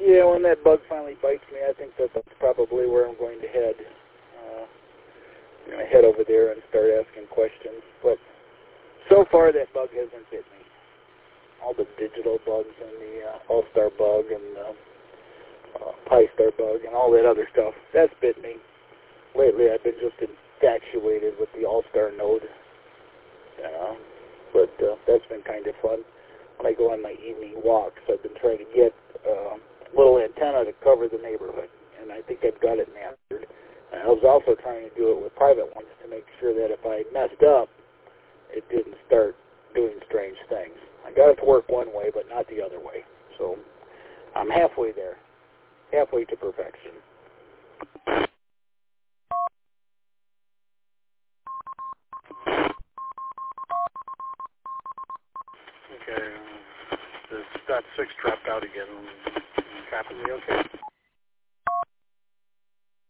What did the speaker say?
Yeah, when that bug finally bites me, I think that's probably where I'm going to head. I'm going to head over there and start asking questions. But so far, that bug hasn't bit me. All the digital bugs and the All-Star bug and the Pi-Star bug and all that other stuff, that's bit me. Lately, I've been just infatuated with the All-Star node. But that's been kind of fun. When I go on my evening walks, I've been trying to get a little antenna to cover the neighborhood, and I think I've got it mastered. And I was also trying to do it with private ones to make sure that if I messed up, it didn't start doing strange things. I got it to work one way, but not the other way. So I'm halfway there, halfway to perfection. Okay, the .6 dropped out again. Copy me, okay?